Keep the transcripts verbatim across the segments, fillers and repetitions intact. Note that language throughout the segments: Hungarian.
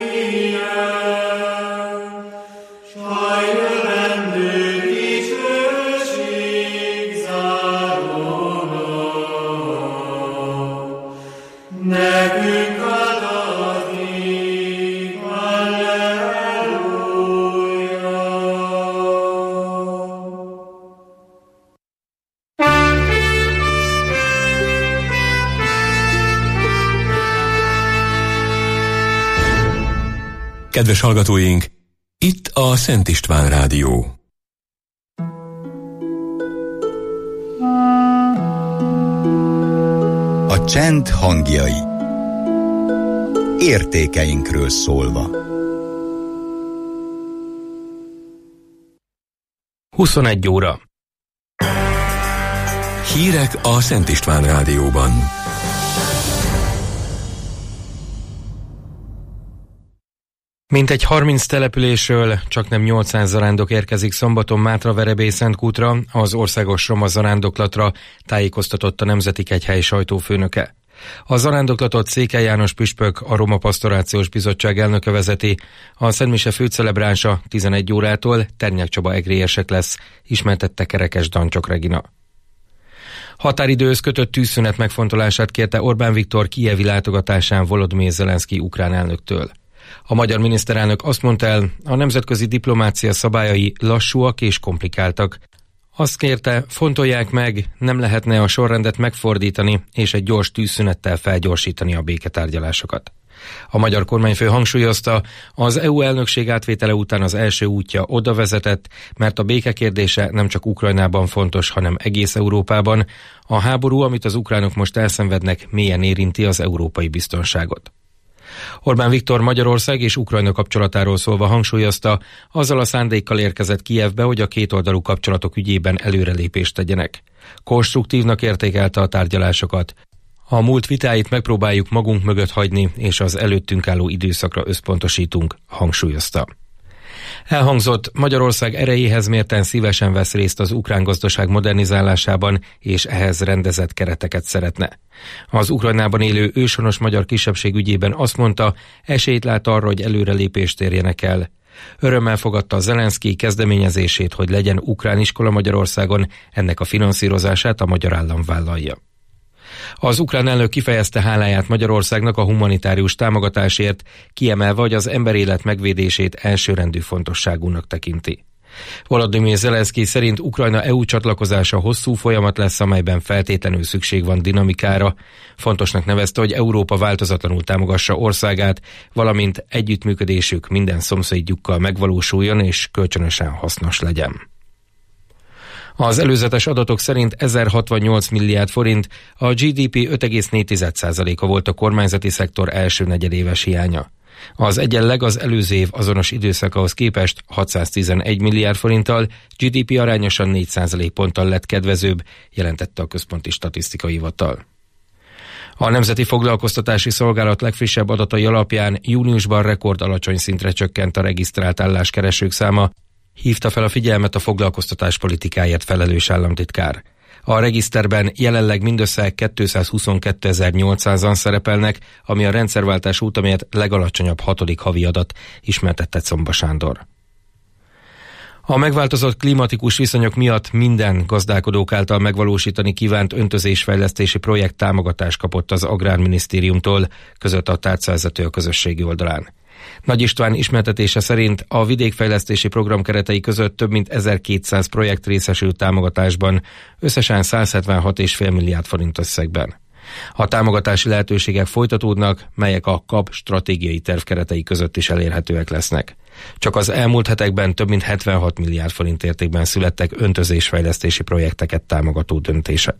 Kedves hallgatóink, itt a Szent István Rádió. A csend hangjai. Értékeinkről szólva. huszonegy óra. Hírek a Szent István Rádióban. Mintegy harminc településről csaknem nyolcszáz zarándok érkezik szombaton Mátra-Verebély-Szentkútra, az országos roma zarándoklatra, tájékoztatott a Nemzeti Kegyhely sajtófőnöke. A zarándoklatot Székely János püspök, a Roma Pastorációs Bizottság elnöke vezeti. A szentmise főcelebránsa tizenegy órától Ternyák Csaba egrélyesek lesz, ismertette Kerekes Dancsok Regina. Határidőhöz kötött tűzszünet megfontolását kérte Orbán Viktor kijevi látogatásán Volodymyr Zelenszky ukrán elnöktől. A magyar miniszterelnök azt mondta el, a nemzetközi diplomácia szabályai lassúak és komplikáltak. Azt kérte, fontolják meg, nem lehetne a sorrendet megfordítani és egy gyors tűzszünettel felgyorsítani a béketárgyalásokat. A magyar kormányfő hangsúlyozta, az é u elnökség átvétele után az első útja oda vezetett, mert a béke kérdése nem csak Ukrajnában fontos, hanem egész Európában. A háború, amit az ukránok most elszenvednek, mélyen érinti az európai biztonságot. Orbán Viktor Magyarország és Ukrajna kapcsolatáról szólva hangsúlyozta, azzal a szándékkal érkezett Kijevbe, hogy a kétoldalú kapcsolatok ügyében előrelépést tegyenek. Konstruktívnak értékelte a tárgyalásokat. A múlt vitáit megpróbáljuk magunk mögött hagyni, és az előttünk álló időszakra összpontosítunk, hangsúlyozta. Elhangzott, Magyarország erejéhez mérten szívesen vesz részt az ukrán gazdaság modernizálásában, és ehhez rendezett kereteket szeretne. Az Ukrajnában élő őshonos magyar kisebbség ügyében azt mondta, esélyt lát arra, hogy előrelépést érjenek el. Örömmel fogadta Zelenszky kezdeményezését, hogy legyen ukrán iskola Magyarországon, ennek a finanszírozását a magyar állam vállalja. Az ukrán elnök kifejezte háláját Magyarországnak a humanitárius támogatásért, kiemelve, hogy az emberélet megvédését elsőrendű fontosságúnak tekinti. Volodymyr Zelenszky szerint Ukrajna é u csatlakozása hosszú folyamat lesz, amelyben feltétlenül szükség van dinamikára. Fontosnak nevezte, hogy Európa változatlanul támogassa országát, valamint együttműködésük minden szomszédjukkal megvalósuljon és kölcsönösen hasznos legyen. Az előzetes adatok szerint ezerhatvannyolc milliárd forint, a gé dé pé öt egész négy százaléka volt a kormányzati szektor első negyedéves hiánya. Az egyenleg az előző év azonos időszakához képest hatszáztizenegy milliárd forinttal, gé dé pé arányosan négy százalékponttal lett kedvezőbb, jelentette a Központi Statisztikai Hivatal. A Nemzeti Foglalkoztatási Szolgálat legfrissebb adatai alapján júniusban rekord alacsony szintre csökkent a regisztrált álláskeresők száma, hívta fel a figyelmet a foglalkoztatás politikáért felelős államtitkár. A regiszterben jelenleg mindössze kétszázhuszonkétezer-nyolcszázan szerepelnek, ami a rendszerváltás óta mért legalacsonyabb hatodik havi adat, ismertette Comba Sándor. A megváltozott klimatikus viszonyok miatt minden gazdálkodók által megvalósítani kívánt öntözésfejlesztési projekt támogatást kapott az Agrárminisztériumtól, között a tárcavezető a közösségi oldalán. Nagy István ismertetése szerint a vidékfejlesztési program keretei között több mint ezerkétszáz projekt részesült támogatásban, összesen száz hetvenhat egész öt milliárd forint összegben. A támogatási lehetőségek folytatódnak, melyek a kap stratégiai terv keretei között is elérhetőek lesznek. Csak az elmúlt hetekben több mint hetvenhat milliárd forint értékben születtek öntözésfejlesztési projekteket támogató döntések.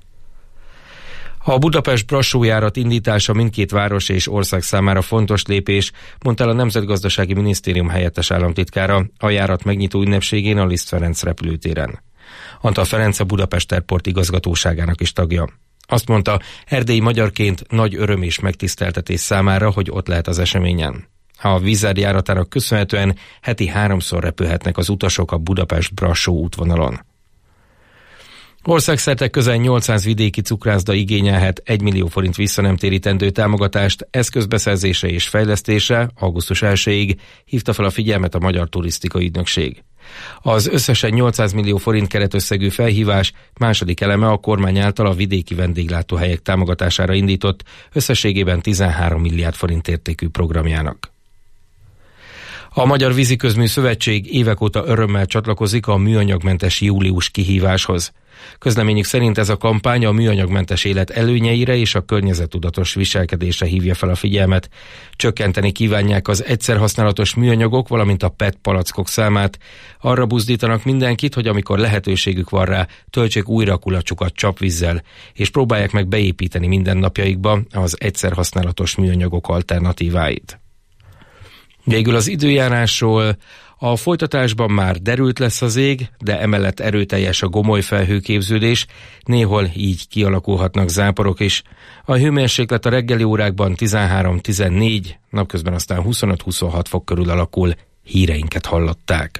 A Budapest-Brassó járat indítása mindkét város és ország számára fontos lépés, mondta el a Nemzetgazdasági Minisztérium helyettes államtitkára a járat megnyitó ünnepségén a Liszt Ferenc repülőtéren. Antal Ferenc a Budapest Airport igazgatóságának is tagja. Azt mondta, erdélyi magyarként nagy öröm és megtiszteltetés számára, hogy ott lehet az eseményen. A Wizz Air járatának köszönhetően heti háromszor repülhetnek az utasok a Budapest-Brassó útvonalon. Országszerte közel nyolcszáz vidéki cukrászda igényelhet egy millió forint visszanemtérítendő támogatást eszközbeszerzésre és fejlesztésre augusztus elsejéig, hívta fel a figyelmet a Magyar Turisztikai Ügynökség. Az összesen nyolcszáz millió forint keretösszegű felhívás második eleme a kormány által a vidéki vendéglátóhelyek támogatására indított összességében tizenhárom milliárd forint értékű programjának. A Magyar Víziközmű Szövetség évek óta örömmel csatlakozik a műanyagmentes július kihíváshoz. Közleményük szerint ez a kampány a műanyagmentes élet előnyeire és a környezettudatos viselkedésre hívja fel a figyelmet. Csökkenteni kívánják az egyszerhasználatos műanyagok, valamint a pé é té palackok számát. Arra buzdítanak mindenkit, hogy amikor lehetőségük van rá, töltsék újra a kulacsukat csapvízzel, és próbálják meg beépíteni mindennapjaikba az egyszerhasználatos műanyagok alternatíváit. Végül az időjárásról. A folytatásban már derült lesz az ég, de emellett erőteljes a gomoly felhőképződés, néhol így kialakulhatnak záporok is. A hőmérséklet a reggeli órákban tizenhárom-tizennégy, napközben aztán huszonöt-huszonhat fok körül alakul. Híreinket hallották.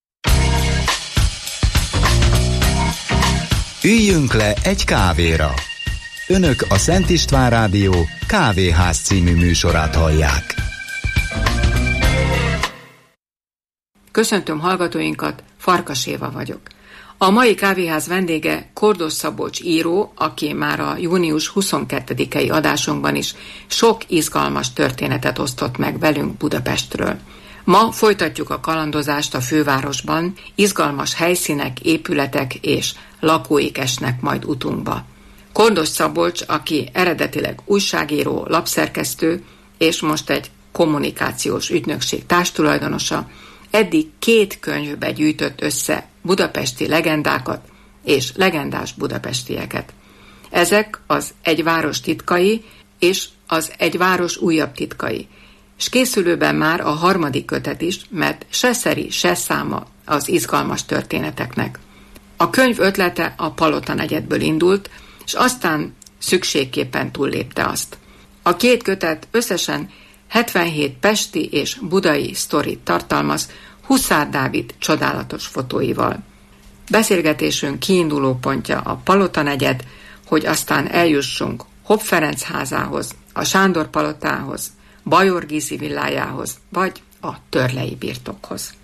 Üljünk le egy kávéra. Önök a Szent István Rádió Kávéház című műsorát hallják. Köszöntöm hallgatóinkat, Farkas Éva vagyok. A mai kávéház vendége Kordos Szabolcs író, aki már a június huszonkettedikei adásunkban is sok izgalmas történetet osztott meg velünk Budapestről. Ma folytatjuk a kalandozást a fővárosban, izgalmas helyszínek, épületek és lakóik esnek majd utunkba. Kordos Szabolcs, aki eredetileg újságíró, lapszerkesztő, és most egy kommunikációs ügynökség társtulajdonosa, eddig két könyvbe gyűjtött össze budapesti legendákat és legendás budapestieket. Ezek az Egy város titkai és az Egy város újabb titkai. És készülőben már a harmadik kötet is, mert se szeri, se száma az izgalmas történeteknek. A könyv ötlete a Palota negyedből indult, és aztán szükségképpen túllépte azt. A két kötet összesen hetvenhét pesti és budai sztorit tartalmaz, Huszár Dávid csodálatos fotóival. Beszélgetésünk kiinduló pontja a Palota negyed, hogy aztán eljussunk Hopp Ferenc házához, a Sándor palotához, Bajor Gizi villájához, vagy a Törlei birtokhoz.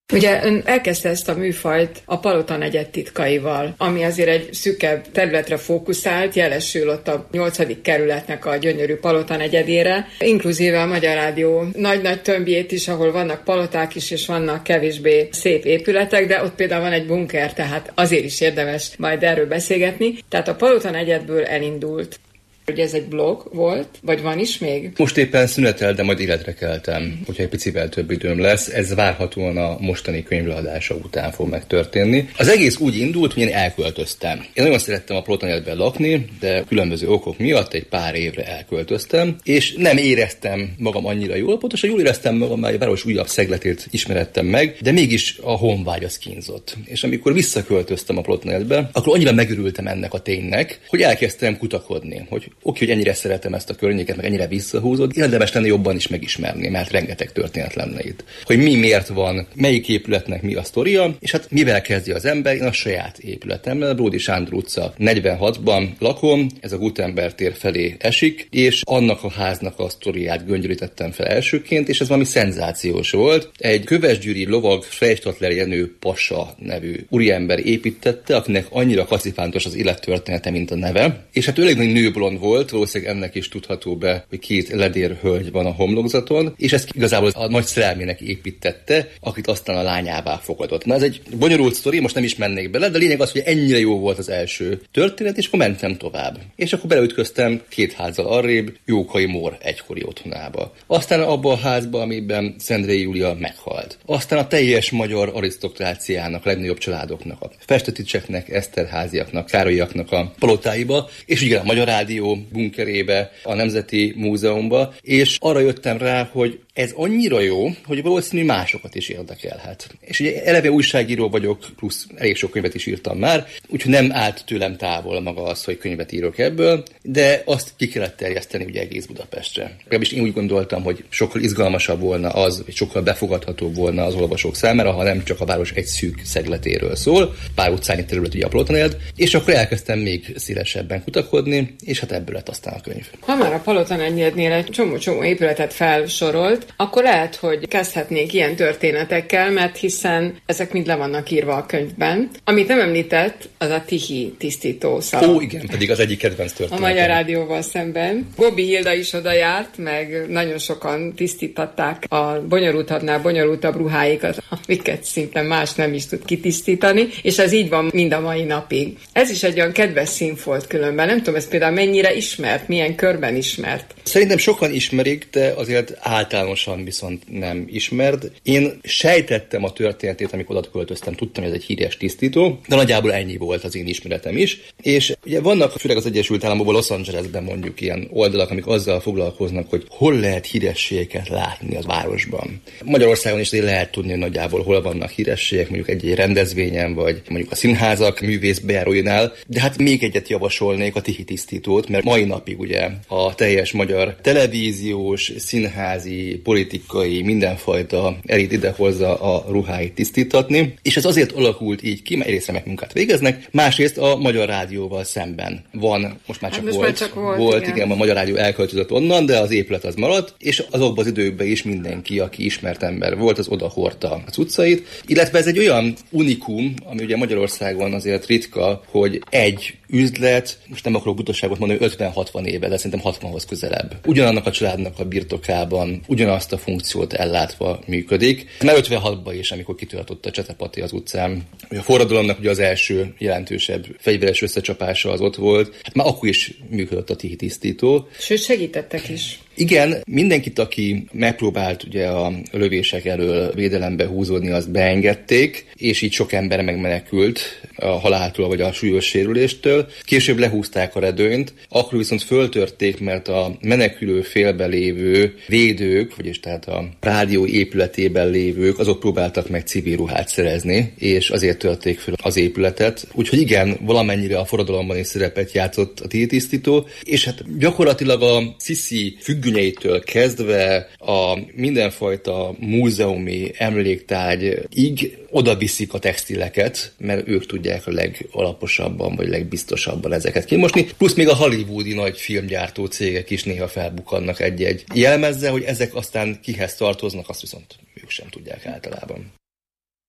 Ugye ön elkezdte ezt a műfajt a Palota negyed titkaival, ami azért egy szűkebb területre fókuszált, jelesül ott a nyolcadik kerületnek a gyönyörű Palota negyedére, inkluzíve a Magyar Rádió nagy-nagy tömbjét is, ahol vannak paloták is, és vannak kevésbé szép épületek, de ott például van egy bunker, tehát azért is érdemes majd erről beszélgetni. Tehát a Palota negyedből elindult. Ugye ez egy blog volt, vagy van is még? Most éppen szünetel, de majd életre keltem, hogyha egy picivel több időm lesz. Ez várhatóan a mostani könyvleadása után fog megtörténni. Az egész úgy indult, hogy én elköltöztem. Én nagyon szerettem a Palota negyedben lakni, de különböző okok miatt egy pár évre elköltöztem, és nem éreztem magam annyira jól. Pontosan jól éreztem magam, mert a város újabb szegletét ismerettem meg, de mégis a honvágy az kínzott. És amikor visszaköltöztem a Palota negyedbe, akkor annyira megörültem ennek a ténynek, hogy elkezdtem kutakodni, hogy oké, hogy ennyire szeretem ezt a környéket, meg ennyire visszahúzód, érdemes lenne jobban is megismerni, mert rengeteg történet lenne itt. Hogy mi miért van, melyik épületnek mi a sztoria, és hát mivel kezdi az ember, én a saját épületemmel, Bródi Sándor utca negyvenhatban lakom, ez a Gutenberg tér felé esik, és annak a háznak a sztoriát göngyölítettem fel elsőként, és ez valami szenzációs volt. Egy kövesgyűri lovag Freystatler Jenő Passa nevű úriember építette, akinek annyira kacifántos az élettörténete, mint a neve, és hát ő elég nagy nőblond volt, valószínűleg ennek is tudható be, hogy két ledérhölgy van a homlokzaton, és ezt igazából a nagy szerelmének építette, akit aztán a lányává fogadott. Na ez egy bonyolult sztori, most nem is mennék bele, de lényeg az, hogy ennyire jó volt az első történet, és akkor mentem tovább. És akkor beleütköztem két házzal arrébb Jókai Mór egykori otthonába. Aztán abba a házba, amiben Szendrei Júlia meghalt. Aztán a teljes magyar arisztokráciának, legnagyobb családoknak, a Festetics-eknek, Eszterháziaknak, Károlyiaknak a palotáiba, és ugye a Magyar Rádió bunkerébe, a Nemzeti Múzeumba, és arra jöttem rá, hogy ez annyira jó, hogy valószínű másokat is érdekelhet. És ugye eleve újságíró vagyok, plusz elég sok könyvet is írtam már, úgyhogy nem állt tőlem távol maga az, hogy könyvet írok ebből, de azt ki kellett terjeszteni ugye egész Budapestre. Legalábbis én úgy gondoltam, hogy sokkal izgalmasabb volna az, vagy sokkal befogadhatóbb volna az olvasók számára, ha nem csak a város egy szűk szegletéről szól, pár utcányi terület ugye a Palota negyed, és akkor elkezdtem még szélesebben kutakodni, és hát ebből lett aztán a könyv. Ha már a Palota negyednél egy csomó-csomó épületet felsorolt, akkor lehet, hogy kezdhetnék ilyen történetekkel, mert hiszen ezek mind le vannak írva a könyvben. Amit nem említett, az a Tihi tisztító szalon. Ó, igen, pedig az egyik kedvenc történetem. A Magyar Rádióval szemben. Gobbi Hilda is oda járt, meg nagyon sokan tisztítatták a bonyolultabbnál bonyolultabb ruháikat, amiket szinte más nem is tud kitisztítani, és ez így van mind a mai napig. Ez is egy olyan kedves színfolt különben. Nem tudom, ez például mennyire ismert, milyen körben ismert. Szerintem sokan ismerik, de azért általánosan viszont nem ismert. Én sejtettem a történetét, amikor oda költöztem, tudtam, hogy ez egy híres tisztító, de nagyjából ennyi volt az én ismeretem is. És ugye vannak, főleg az Egyesült Államokban, Los Angelesben mondjuk ilyen oldalak, amik azzal foglalkoznak, hogy hol lehet hírességeket látni az városban. Magyarországon is lehet tudni, hogy nagyjából hol vannak hírességek, mondjuk egy-egy rendezvényen, vagy mondjuk a színházak művészbejáróinál, de hát még egyet javasolnék, a Tihi tisztítót, mert mai napig ugye a teljes magyar televíziós, színházi, politikai, mindenfajta elit idehozza a ruháit tisztítatni, és ez azért alakult így ki, mert egyrészt remek munkát végeznek, másrészt a Magyar Rádióval szemben van, most már csak hát most volt, már csak volt, volt igen. igen, a Magyar Rádió elköltözött onnan, de az épület az maradt, és azokban az időkben is mindenki, aki ismert ember volt, az oda hordta a cuccait, illetve ez egy olyan unikum, ami ugye Magyarországon azért ritka, hogy egy üzlet, most nem akarok butaságot mondani, ötven-hatvan éve, de szerintem hatvanhoz közelebb. Ugyanannak a családnak a birtokában, ugyanazt a funkciót ellátva működik. Már ötvenhatban is, amikor kitöltött a Csetepati az utcán, a forradalomnak ugye az első jelentősebb fegyveres összecsapása az ott volt, hát már akkor is működött a Tihi tisztító. Sőt, segítettek is. Igen, mindenkit, aki megpróbált ugye a lövések elől védelembe húzódni, azt beengedték, és így sok ember megmenekült a haláltól vagy a súlyos sérüléstől. Később lehúzták a redőnyt, akkor viszont föltörték, mert a menekülő félben lévő védők, vagyis tehát a rádió épületében lévők, azok próbáltak meg civil ruhát szerezni, és azért törték föl az épületet. Úgyhogy igen, valamennyire a forradalomban is szerepet játszott a Tihi tisztító, és hát gyakorlatilag a Sziszi függönyeitől kezdve a mindenfajta múzeumi emléktárgyig oda viszik a textileket, mert ők tudják a legalaposabban vagy legbiztosabban ezeket kimosni. Plusz még a hollywoodi nagy filmgyártó cégek is néha felbukannak egy-egy jelmezzel, hogy ezek aztán kihez tartoznak, azt viszont ők sem tudják általában.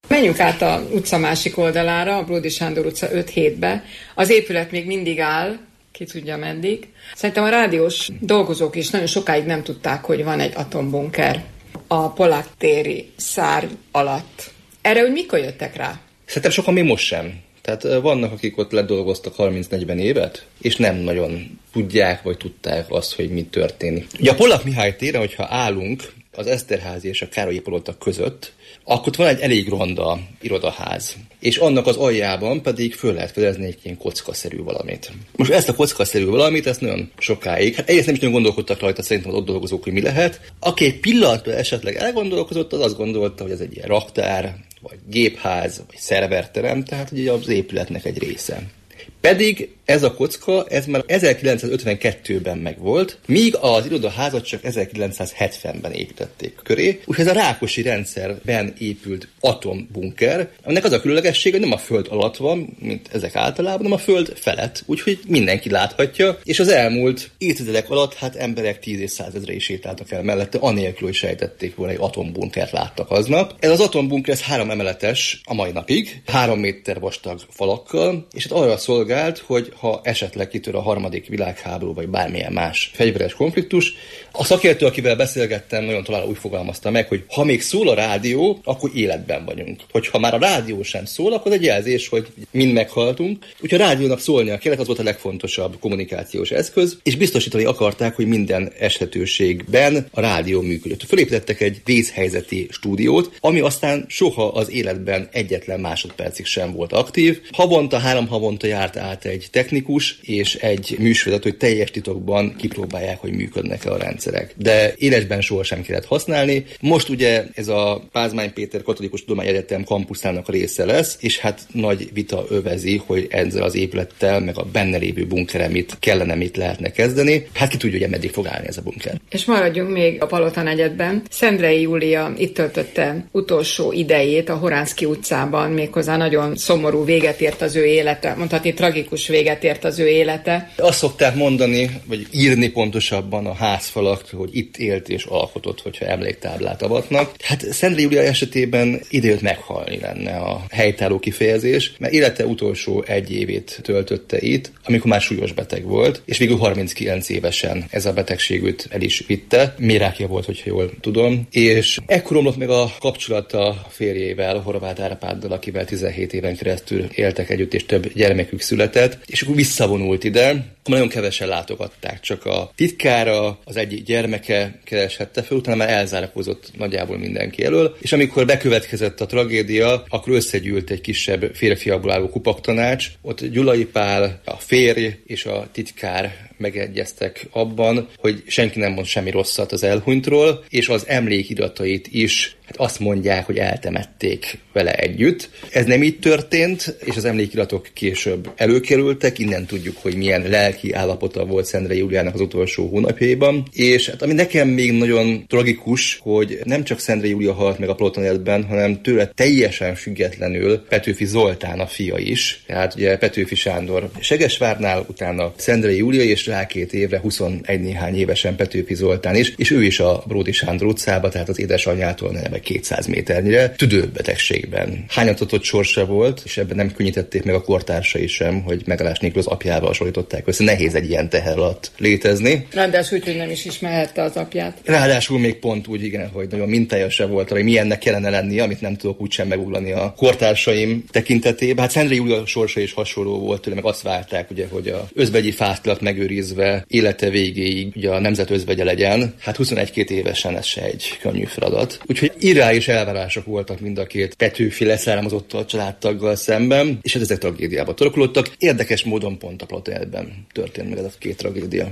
Menjünk át a utca másik oldalára, a Bródy Sándor utca öt hétbe. Az épület még mindig áll, ki tudja meddig. Szerintem a rádiós dolgozók is nagyon sokáig nem tudták, hogy van egy atombunker a Polák téri szárny alatt. Erre úgy mikor jöttek rá? Szerintem sokan még most sem. Tehát vannak, akik ott ledolgoztak harminc-negyven évet, és nem nagyon tudják, vagy tudták azt, hogy mi történik. Ugye a Polák Mihály téren, hogyha állunk az Eszterházy és a Károlyi palota között, akkor van egy elég ronda irodaház. És annak az aljában pedig föl lehet fedezni egy ilyen kockaszerű valamit. Most ezt a kockaszerű valamit, ezt nagyon sokáig, hát egyrészt nem is nagyon gondolkodtak rajta szerintem az ott dolgozók, hogy mi lehet. Aki egy pillanatra esetleg elgondolkozott, az azt gondolta, hogy ez egy ilyen raktár, vagy gépház, vagy szerverterem, tehát ugye az épületnek egy része. Pedig ez a kocka, ez már ezerkilencszázötvenkettőben megvolt, míg az irodaházat csak ezerkilencszázhetvenben építették köré. Úgyhogy ez a Rákosi rendszerben épült atombunker, aminek az a különlegesség, hogy nem a föld alatt van, mint ezek általában, hanem a föld felett. Úgyhogy mindenki láthatja, és az elmúlt évtizedek alatt hát emberek tíz és százezrei sétáltak el mellette, anélkül, hogy sejtették volna, egy atombunkert láttak aznap. Ez az atombunker, ez három emeletes a mai napig, három méter vastag falakkal, és hát arra szolgált, hogy ha esetleg kitör a harmadik világháború, vagy bármilyen más fegyveres konfliktus. A szakértő, akivel beszélgettem, nagyon talán úgy fogalmazta meg, hogy ha még szól a rádió, akkor életben vagyunk. Hogyha már a rádió sem szól, akkor egy jelzés, hogy mind meghaltunk. Úgyhogy a rádiónak szólnia kellett, az volt a legfontosabb kommunikációs eszköz, és biztosítani akarták, hogy minden esetőségben a rádió működött. Fölépítettek egy vészhelyzeti stúdiót, ami aztán soha az életben egyetlen másodpercig sem volt aktív. Havonta, három havonta járt át egy technikus és egy műsorvezető, hogy teljes titokban kipróbálják, hogy működnek-e a rendszerek. De élesben sohasem kellett használni. Most ugye ez a Pázmány Péter Katolikus Tudományegyetem kampuszának a része lesz, és hát nagy vita övezi, hogy ezzel az épülettel, meg a benne lévő bunkerrel mit kellene, mit lehetne kezdeni. Hát ki tudja, hogy meddig fog állni ez a bunker. És maradjunk még a Palota negyedben. Szendrei Júlia itt töltötte utolsó idejét a Horánszky utcában, méghozzá nagyon szomorú véget ért az ő élete, mondhatni tragikus véget ért az ő élete. Azt szokták mondani, vagy írni pontosabban a házfalak, hogy itt élt és alkotott, hogyha emléktáblát avatnak. Hát Szendrei Júlia esetében idejött meghalni lenne a helytálló kifejezés, mert élete utolsó egy évét töltötte itt, amikor már súlyos beteg volt, és végül harminckilenc évesen ez a betegség őt el is vitte. Mérákja volt, hogyha jól tudom, és ekkor omlott meg a kapcsolata férjével, Horváth Árpáddal, akivel tizenhét éven keresztül éltek együtt, és több gyermekük született, és akkor visszavonult ide. Nagyon kevesen látogatták, csak a titkára, az egyik gyermeke kereshette fel, utána már elzárkózott nagyjából mindenki elől, és amikor bekövetkezett a tragédia, akkor összegyűlt egy kisebb férfiakból álló kupaktanács, ott Gyulai Pál, a férj és a titkár megegyeztek abban, hogy senki nem mond semmi rosszat az elhunytról, és az emlékiratait is hát azt mondják, hogy eltemették vele együtt. Ez nem így történt, és az emlékiratok később előkerültek, innen tudjuk, hogy milyen lelki állapota volt Szendrei Júliának az utolsó hónapjaiban, és hát ami nekem még nagyon tragikus, hogy nem csak Szendrei Júlia halt meg a Palota negyedben, hanem tőle teljesen függetlenül Petőfi Zoltán a fia is, tehát ugye Petőfi Sándor Segesvárnál, utána Szendrei Júlia, és rá két évre, huszonegy néhány évesen Petőfi Zoltán is, és ő is a Bródy Sándor utcába, tehát az édesanyjától neve kétszáz méternyire, tüdőbetegségben. Hányatatott sorsa volt, és ebben nem könnyítették meg a kortársai sem, hogy megállás nélkül az apjával hasonlították össze. Nehéz egy ilyen teher alatt létezni. Ráadásul úgy, hogy nem is ismerhette az apját. Ráadásul még pont úgy, igen, hogy nagyon mintája se volt, hogy milyennek kellene lenni, amit nem tudok úgysem meguglani a kortársaim tekintetében. Hát Szendrei Júlia sorsa is hasonló volt tőle, meg azt várták, ugye, hogy a özvegyi fásztilat megőrizve élete végéig ugye a nemzet özvegye legyen. Hát huszonegy-két évesen ez se egy könnyű feladat. Úgyhogy irreális elvárások voltak mind a két Petőfi leszármazottal, családtaggal szemben, és ezek tragédiába torkolódtak. Érdekes módon pont a Palota negyedben történt meg ez a két tragédia.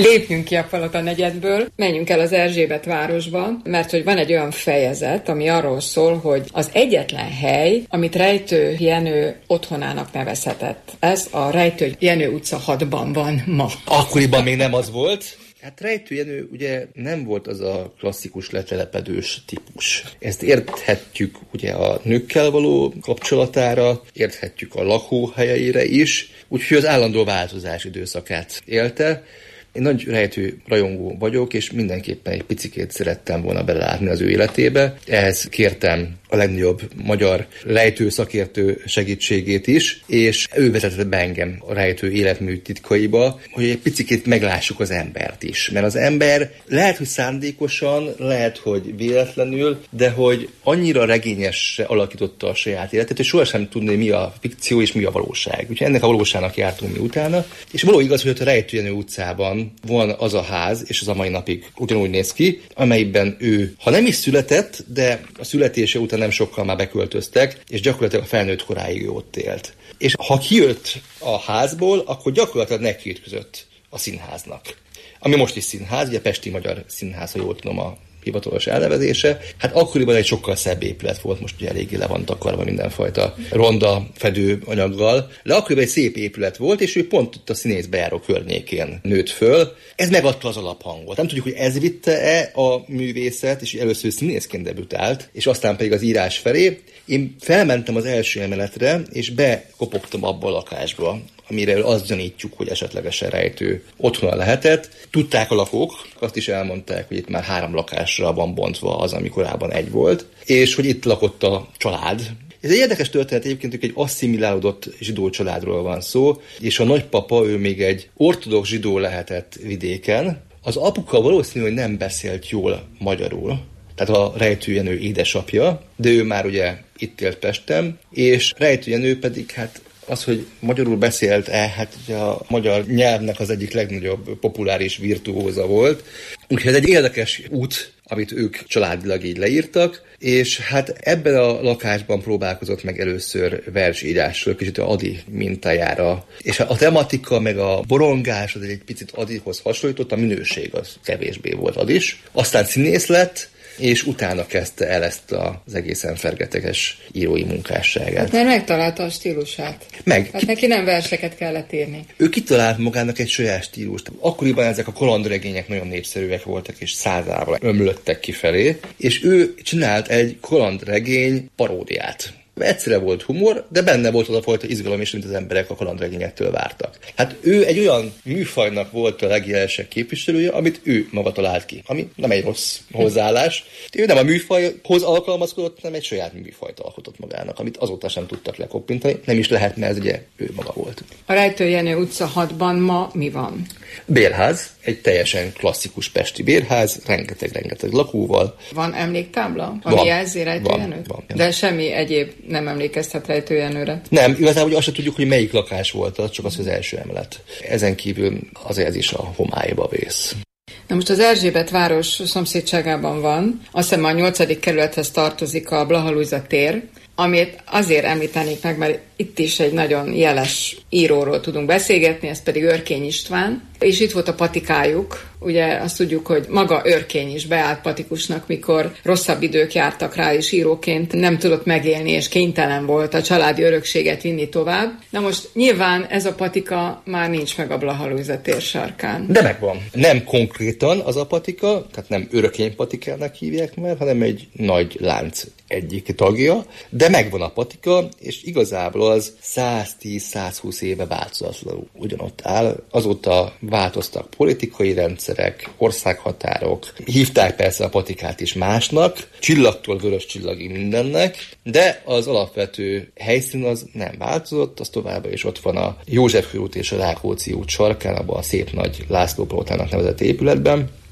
lépjünk ki a Palota negyedből, menjünk el az Erzsébet városba, mert hogy van egy olyan fejezet, ami arról szól, hogy az egyetlen hely, amit Rejtő Jenő otthonának nevezhetett. Ez a Rejtő Jenő utca hatban van ma. Akkoriban még nem az volt. Hát Rejtő Jenő ugye nem volt az a klasszikus letelepedős típus. Ezt érthetjük ugye a nőkkel való kapcsolatára, érthetjük a lakóhelyeire is, úgyhogy az állandó változás időszakát élte. Én nagy Rejtő rajongó vagyok, és mindenképpen egy picikét szerettem volna belelátni az ő életébe. Ehhez kértem a legnagyobb magyar rejtő szakértő segítségét is, és ő vezetett be engem a rejtő életmű titkaiba, hogy egy picikét meglássuk az embert is. Mert az ember lehet, hogy szándékosan, lehet, hogy véletlenül, de hogy annyira regényesre alakította a saját életet, hogy sohasem tudni, mi a fikció és mi a valóság. Úgyhogy ennek a valóságnak jártunk mi utána. És való igaz, hogy a Rejtő Jenő utcában van az a ház, és az a mai napig ugyanúgy néz ki, amelyben ő, ha nem is született, de a születése után nem sokkal már beköltöztek, és gyakorlatilag a felnőtt koráig ő ott élt. És ha kijött a házból, akkor gyakorlatilag neki ütközött a színháznak. Ami most is színház, ugye Pesti Magyar Színház, ha jól tudom a hivatalos elnevezése. Hát akkoriban egy sokkal szebb épület volt, most ugye eléggé le van takarva mindenfajta ronda fedőanyaggal. De akkoriban egy szép épület volt, és ő pont ott a színészbejáró környékén nőtt föl. Ez megadta az alaphangot. Nem tudjuk, hogy ez vitte-e a művészet, és először színészként debütált, és aztán pedig az írás felé. Én felmentem az első emeletre, és bekopogtam abba a lakásba, amire azt gyanítjuk, hogy esetlegesen Rejtő otthona lehetett. Tudták a lakók, azt is elmondták, hogy itt már három lakásra van bontva az, ami korábban egy volt, és hogy itt lakott a család. Ez egy érdekes történet egyébként, hogy egy asszimilálódott zsidó családról van szó, és a nagypapa, ő még egy ortodox zsidó lehetett vidéken. Az apuka valószínű, hogy nem beszélt jól magyarul, tehát a Rejtő Jenő édesapja, de ő már ugye itt élt Pesten, és Rejtő Jenő pedig hát az, hogy magyarul beszélt-e, hát ugye a magyar nyelvnek az egyik legnagyobb populáris virtuóza volt. Úgyhogy ez egy érdekes út, amit ők családilag így leírtak, és hát ebben a lakásban próbálkozott meg először versírásról, kicsit a Ady mintájára. És a tematika meg a borongás az egy picit Adyhoz hasonlított, a minőség az kevésbé volt Adis. Aztán színész lett, és utána kezdte el ezt az egészen fergeteges írói munkásságát. Hát mert megtalálta a stílusát. Meg. Hát neki nem verseket kellett írni. Ő kitalált magának egy saját stílust. Akkoriban ezek a kalandregények nagyon népszerűek voltak, és százával ömlöttek kifelé, és ő csinált egy kalandregény paródiát. Egyszerre volt humor, de benne volt az a fajta izgalom is, mint az emberek a kalandregényektől vártak. Hát ő egy olyan műfajnak volt a legjelesebb képviselője, amit ő maga talált ki, ami nem egy rossz hozzáállás. Ő nem a műfajhoz alkalmazkodott, hanem egy saját műfajt alkotott magának, amit azóta sem tudtak lekoppintani, nem is lehet, mert ez ugye ő maga volt. A Rejtő Jenő utca hatban ma mi van? Bérház, egy teljesen klasszikus pesti bérház, rengeteg-rengeteg lakóval. Van emléktábla, ami jelzi Rejtő Jenőt? Van. De semmi egyéb nem emlékeztet Rejtő Jenőre. Nem, igazából azt sem tudjuk, hogy melyik lakás volt az, csak az az első emelet. Ezen kívül azért ez is a homályba vész. Na most az Erzsébet város szomszédságában van, azt hiszem a nyolcadik kerülethez tartozik a Blaha Lujza tér, amit azért említenék meg, mert itt is egy nagyon jeles íróról tudunk beszélgetni, ez pedig Örkény István, és itt volt a patikájuk. Ugye azt tudjuk, hogy maga Örkény is beállt patikusnak, mikor rosszabb idők jártak rá, és íróként nem tudott megélni, és kénytelen volt a családi örökséget vinni tovább. Na most nyilván ez a patika már nincs meg a Blaha Lujza tér sarkán. De megvan. Nem konkrétan az a patika, tehát nem Örkény patikának hívják már, hanem egy nagy lánc egyik tagja, de megvan a patika, és igazából az száztíz-százhúsz éve változatlanul ugyanott áll. Azóta változtak politikai rendszerek, országhatárok. Hívták persze a patikát is másnak, csillagtól vörös csillagig mindennek, de az alapvető helyszín az nem változott, az továbbá is ott van a József körút és a Rákóczi út sarkán, abban a szép nagy László Palótának nevezett épületben.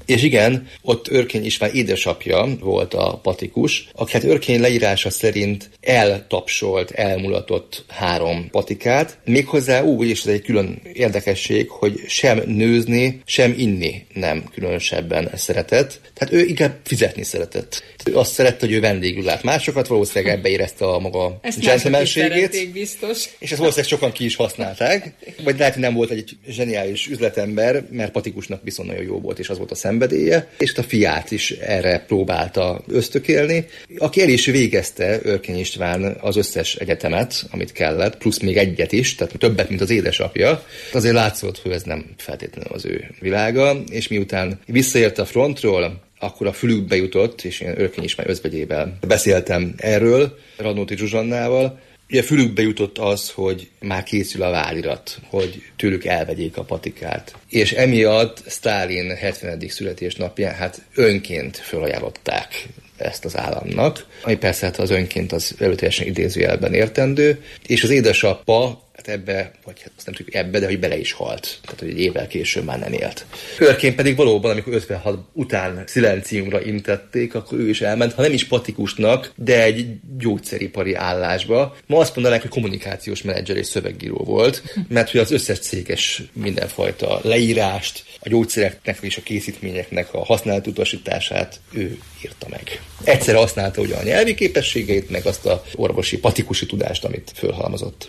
És igen, ott Örkény István édesapja volt a patikus, aki hát Örkény leírása szerint eltapsolt, elmulatott három patikát, méghozzá úgy, és ez egy külön érdekesség, hogy sem nőzni, sem inni nem különösebben szeretett. Tehát ő inkább fizetni szeretett. Ő azt szerette, hogy ő vendégül lát másokat, valószínűleg ebbe érezte a maga gentlemanségét. És ezt valószínűleg sokan ki is használták. Vagy lehet, hogy nem volt egy zseniális üzletember, mert patikusnak viszont nagyon jó volt, és az volt a szenvedélye. És a fiát is erre próbálta ösztökélni, aki el is végezte Örkény István az összes egyetemet, amit kellett, plusz még egyet is, tehát többet, mint az édesapja. Azért látszott, hogy ez nem feltétlenül az ő világa, és miután visszaért a frontról, akkor a fülükbe jutott, és én Örkény István özvegyével beszéltem erről, Radnóti Zsuzsannával. Ugye fülükbe jutott az, hogy már készül a válirat, hogy tőlük elvegyék a patikát. És emiatt Sztálin hetvenedik születésnapján hát önként felajánlották ezt az államnak, ami persze hát az önként az előteljesen idézőjelben értendő, és az édesapa hát ebbe, vagy hát azt nem tudjuk ebbe, de hogy bele is halt. Tehát, hogy egy évvel később már nem élt. Örkény pedig valóban, amikor ötvenhat után szilenciumra intették, akkor ő is elment, ha nem is patikusnak, de egy gyógyszeripari állásba. Ma azt mondanánk, hogy kommunikációs menedzser és szövegíró volt, mert hogy az összes céges mindenfajta leírást, a gyógyszereknek és a készítményeknek a használat utasítását ő írta meg. Egyszer használta ugye a nyelvi képességeit, meg azt a orvosi patikusi tudást, amit fölhalmozott.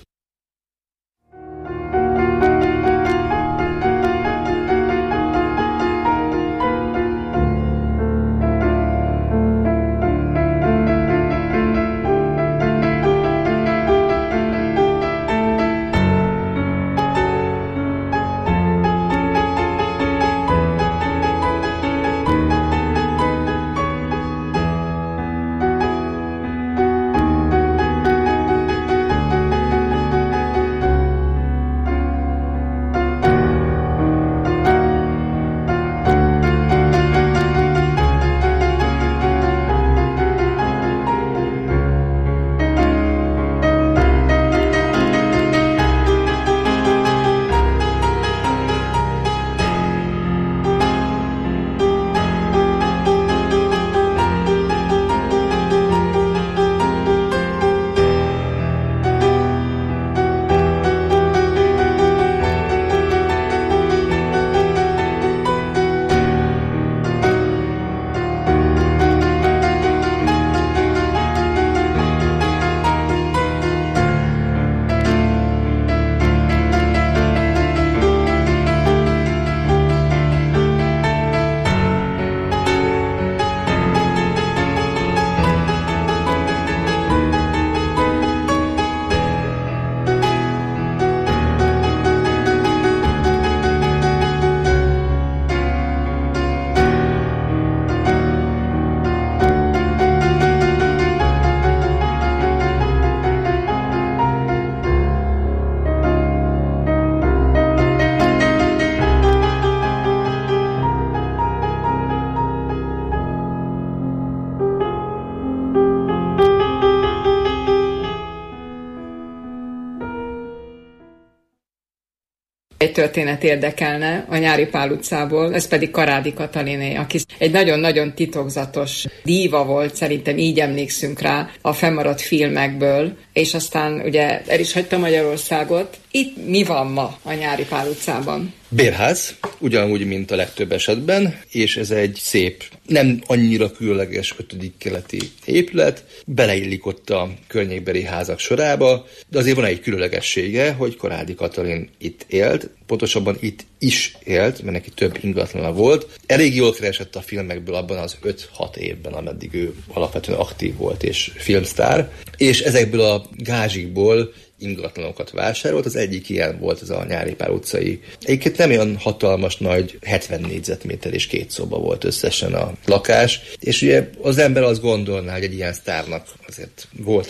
Egy történet érdekelne a Nyári Pál utcából, ez pedig Karádi Kataliné, aki egy nagyon-nagyon titokzatos díva volt, szerintem így emlékszünk rá a fennmaradt filmekből, és aztán ugye el is hagyta Magyarországot. Itt mi van ma a Nyári Pál utcában? Bérház, ugyanúgy, mint a legtöbb esetben, és ez egy szép, nem annyira különleges ötödik keleti épület, beleillik ott a környékbeli házak sorába, de azért van egy különlegessége, hogy Karádi Katalin itt élt, pontosabban itt is élt, mert neki több ingatlana volt. Elég jól keresett a filmekből abban az öt-hat évben, ameddig ő alapvetően aktív volt és filmsztár, és ezekből a gázsikból ingatlanokat vásárolt, az egyik ilyen volt az a Nyári Pál utcai. Egyébként nem olyan hatalmas nagy, hetven négyzetméter és két szoba volt összesen a lakás, és ugye az ember azt gondolná, hogy egy ilyen sztárnak azért voltak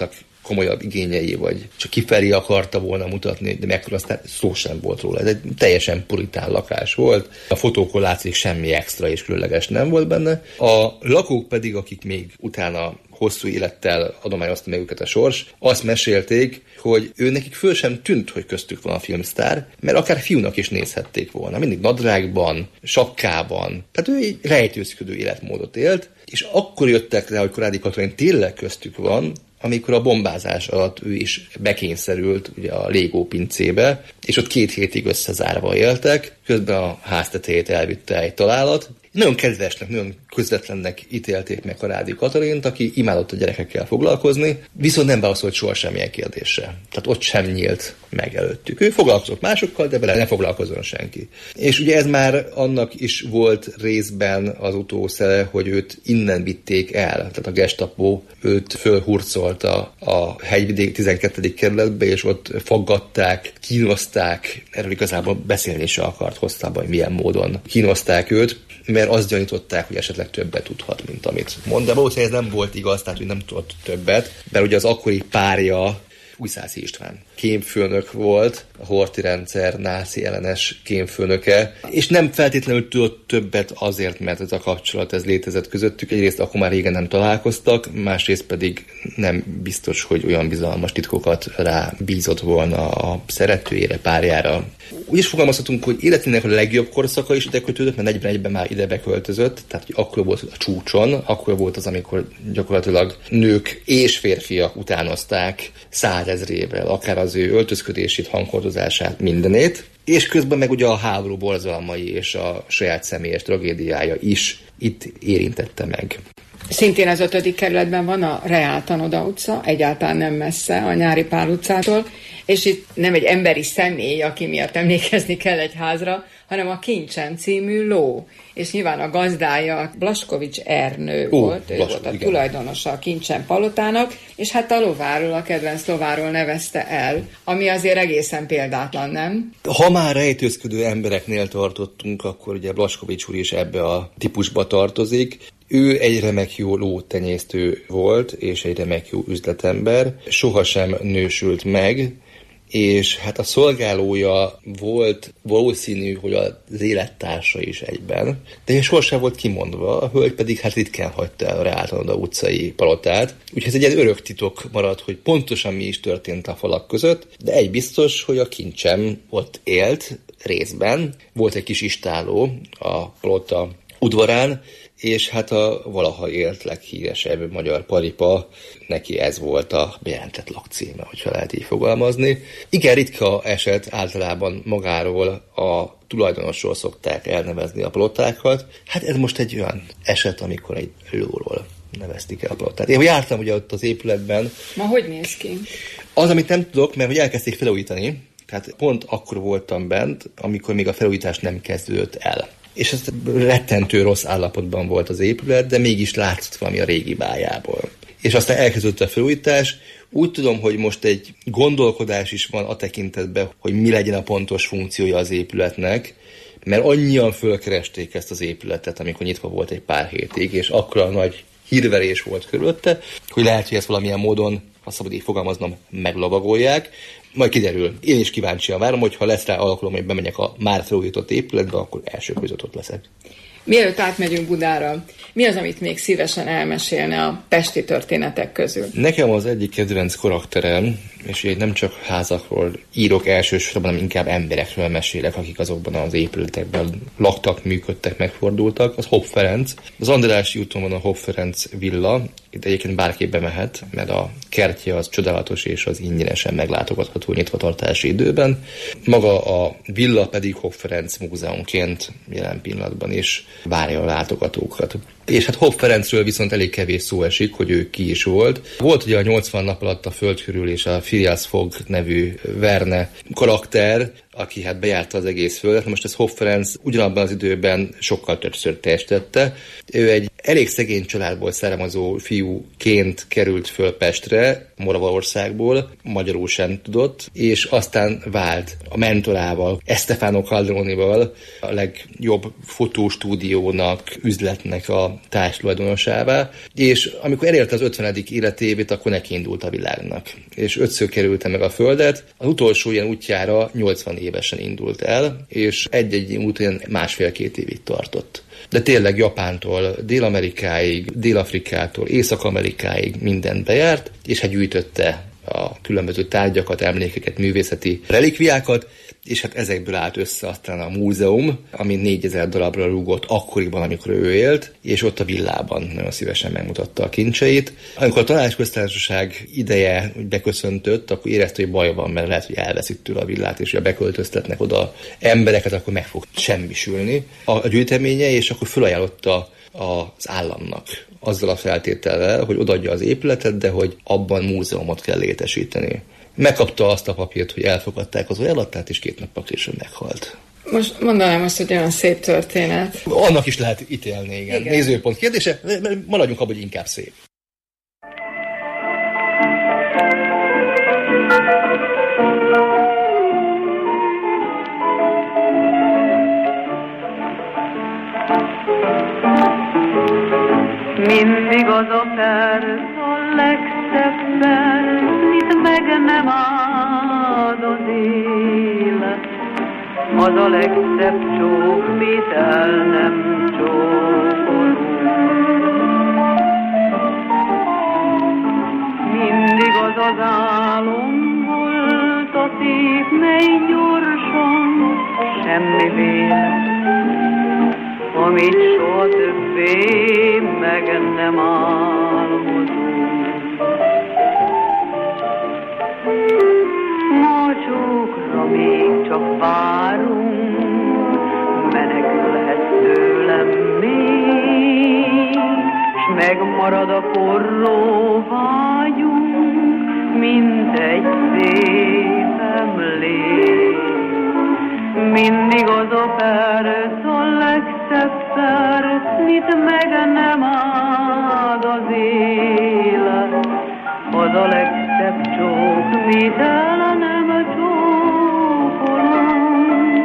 komolyabb igényei, vagy csak kifelé akarta volna mutatni, de meg aztán szó sem volt róla. Ez egy teljesen puritán lakás volt. A fotókon látszik, semmi extra és különleges nem volt benne. A lakók pedig, akik még utána hosszú élettel adományozta meg őket a sors, azt mesélték, hogy ő nekik föl sem tűnt, hogy köztük van a filmsztár, mert akár fiúnak is nézhették volna. Mindig nadrágban, sapkában. Tehát ő egy rejtőzködő életmódot élt, és akkor jöttek rá, hogy Korádi Katalin tényleg köztük van, amikor a bombázás alatt ő is bekényszerült ugye a Légó pincébe, és ott két hétig összezárva éltek, közben a ház tetejét elvitte egy találat. Nagyon kedvesnek, nagyon közvetlennek ítélték meg Karádi Katalint, aki imádott a gyerekekkel foglalkozni, viszont nem válaszolt soha semmilyen kérdésre. Tehát ott sem nyílt meg előttük. Ő foglalkozott másokkal, de vele ne foglalkozzon senki. És ugye ez már annak is volt részben az utószele, hogy őt innen vitték el. Tehát a Gestapo őt fölhurcolta a hegyvidék tizenkettedik kerületbe, és ott faggatták, kínozták. Erről igazából beszélni se akart hosszában, hogy milyen módon kínozták őt, mert azt gyanították, hogy esetleg többet tudhat, mint amit mond. De valószínűleg ez nem volt igaz, tehát hogy nem tudott többet, mert ugye az akkori párja Újszászi István kémfőnök volt, a Horthy rendszer náci ellenes kémfőnöke, és nem feltétlenül tudott többet azért, mert ez a kapcsolat ez létezett közöttük. Egyrészt akkor már régen nem találkoztak, másrészt pedig nem biztos, hogy olyan bizalmas titkokat rá bízott volna a szeretőjére, párjára. Úgy is fogalmazhatunk, hogy életének a legjobb korszaka is ide kötődött, mert negyvenegyben már ide beköltözött, tehát akkor volt a csúcson, akkor volt az, amikor gyakorlatilag nők és férfiak utánozták százezrével, akár az ő öltözködését, hangkordozását, mindenét, és közben meg ugye a háború borzalmai és a saját személyes tragédiája is itt érintette meg. Szintén az ötödik kerületben van a Reál Tanoda utca, egyáltalán nem messze a Nyári Pál utcától, és itt nem egy emberi személy, aki miatt emlékezni kell egy házra, hanem a Kincsen című ló. És nyilván a gazdája Blaskovics Ernő Ó, volt, ő Blas, volt a igen. tulajdonosa a Kincsen palotának, és hát a lováról, a kedvenc lováról nevezte el, ami azért egészen példátlan, nem? Ha már rejtőzködő embereknél tartottunk, akkor ugye Blaskovics úr is ebbe a típusba tartozik. Ő egy remek jó lótenyésztő volt, és egy remek jó üzletember. Sohasem nősült meg, és hát a szolgálója volt valószínű, hogy az élettársa is egyben, de sosem volt kimondva, a hölgy pedig hát ritkán hagyta el a Reál Tanoda utcai palotát. Úgyhogy ez egy ilyen örök titok maradt, hogy pontosan mi is történt a falak között, de egy biztos, hogy a Kincsem ott élt részben, volt egy kis istálló a palota udvarán, és hát a valaha élt leghíresebb magyar paripa, neki ez volt a bejelentett lakcíme, hogyha lehet így fogalmazni. Igen, ritka eset, általában magáról a tulajdonosról szokták elnevezni a palotákat. Hát ez most egy olyan eset, amikor egy lóról nevezték el a palotát. Én jártam ugye ott az épületben. Ma hogy néz ki? Az, amit nem tudok, mert hogy elkezdték felújítani, tehát pont akkor voltam bent, amikor még a felújítás nem kezdődött el. És ez rettentő rossz állapotban volt az épület, de mégis látszott valami a régi bájából. És aztán elkezdődött a felújítás. Úgy tudom, hogy most egy gondolkodás is van a tekintetben, hogy mi legyen a pontos funkciója az épületnek, mert annyian fölkeresték ezt az épületet, amikor nyitva volt egy pár hétig, és akkora nagy hírverés volt körülötte, hogy lehet, hogy ezt valamilyen módon, ha szabad így fogalmaznom, meglovagolják. Majd kiderül. Én is kíváncsian várom, hogy ha lesz rá alkalom, hogy bemegyek a már felújított épületbe, akkor első között ott leszek. Mielőtt átmegyünk Budára, mi az, amit még szívesen elmesélne a pesti történetek közül? Nekem az egyik kedvenc karakterem, és én nem csak házakról írok elsősorban, hanem inkább emberekről mesélek, akik azokban az épületekben laktak, működtek, megfordultak, az Hopp Ferenc. Az Andrássy úton van a Hopp Ferenc villa, itt egyébként bárki bemehet, mert a kertje az csodálatos és az ingyenesen meglátogatható nyitvatartási időben. Maga a villa pedig Hopp Ferenc múzeumként jelen pillanatban is várja a látogatókat. És hát Hopp Ferencről viszont elég kevés szó esik, hogy ő ki is volt. Volt ugye a nyolcvan nap alatt a föld körül és a Phileas Fogg nevű Verne karakter, aki hát bejárta az egész földet. Most ez Hopp Ferenc ugyanabban az időben sokkal többször teljesítette. Ő egy elég szegény családból származó fiúként került föl Pestre, Morvaországból, magyarul sem tudott, és aztán vált a mentorával, Estefano Caldronival, a legjobb fotóstúdiónak, üzletnek a társtulajdonosává, és amikor elérte az ötvenedik életévét, akkor neki indult a világnak. És ötször kerülte meg a Földet, az utolsó ilyen útjára nyolcvan évesen indult el, és egy-egy út ilyen másfél-két évig tartott. De tényleg Japántól Dél-Amerikáig, Dél-Afrikától Észak-Amerikáig mindent bejárt, és hát gyűjtötte a különböző tárgyakat, emlékeket, művészeti relikviákat, és hát ezekből állt össze aztán a múzeum, ami négyezer darabra rúgott akkoriban, amikor ő élt, és ott a villában nagyon szívesen megmutatta a kincseit. Amikor a Tanácsköztársaság ideje beköszöntött, akkor érezte, hogy baj van, mert lehet, hogy elveszik tőle a villát, és ha beköltöztetnek oda embereket, akkor meg fog semmisülni a gyűjteménye, és akkor felajánlotta az államnak azzal a feltétellel, hogy odaadja az épületet, de hogy abban múzeumot kell létesíteni. Megkapta azt a papírt, hogy elfogadták az ajánlatát, és két nappal később meghalt. Most mondanám azt, hogy olyan szép történet. Annak is lehet ítélni, igen. igen. Nézőpont kérdése, maradjunk abban, hogy inkább szép. Mindig az a perc a legszebb perc, mit meg nem ad az élet. Az a legszebb csók, mit el nem csókolunk. Mindig az az álom volt a szép, mely gyorsan semmi vélet, amit soha többé meg nem álmodunk. A csókra még csak várunk, menekülhet tőlem még, s megmarad a forró vágyunk, mint egy szép emlék. Mindig az a perc a legszebb perc, mit meg nem ad az élet. Az a legszebb csók, mit el nem csókolom.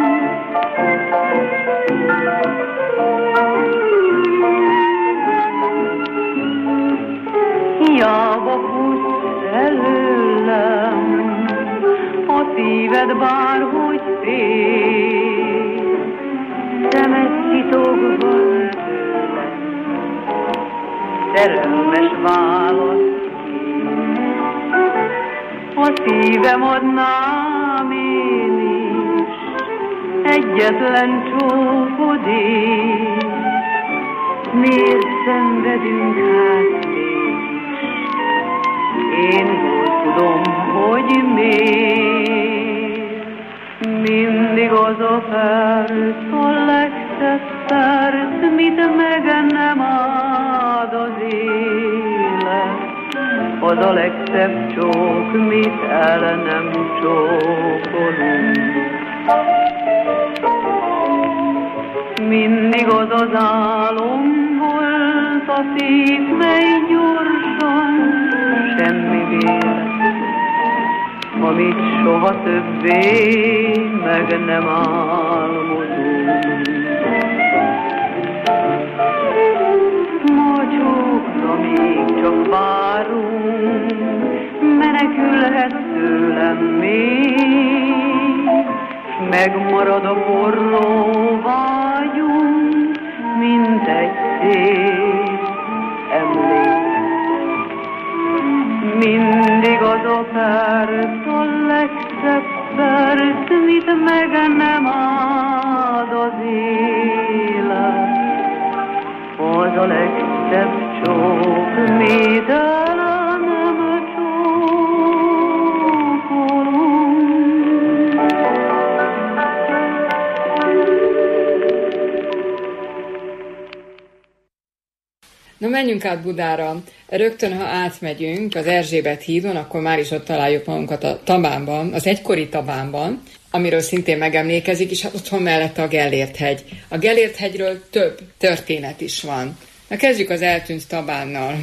Hiába futsz előlem, a szíved bárhogy fél, szemed titokban tőlem, szerelmes válasz kér. A szívem adnám én is, egyetlen csókodék. Miért szenvedünk hát mégis? Én jól tudom, hogy miért. Mindig az a perc, a legszebb perc, mit meg nem ad az élet. Az a legszebb csók, mit el nem csókolunk. Mindig az az álom volt a szép, mely gyorsan semmi vélet, amit soha többé meg nem álmodunk. Ma csókra még csak várunk, menekülhet tőlem még, s megmarad a forró vágyunk, mint egy szép emlék. Mindig az a perc, a legszebb perc, mit meg nem ad az élet. Az a legszebb csók, mit el nem csókolunk. Na, menjünk át Budára. Rögtön, ha átmegyünk az Erzsébet hídon, akkor már is ott találjuk magunkat a Tabánban, az egykori Tabánban, amiről szintén megemlékezik, és hát otthon mellette a Gellért-hegy. A Gellért-hegyről több történet is van. Na, kezdjük az eltűnt Tabánnal.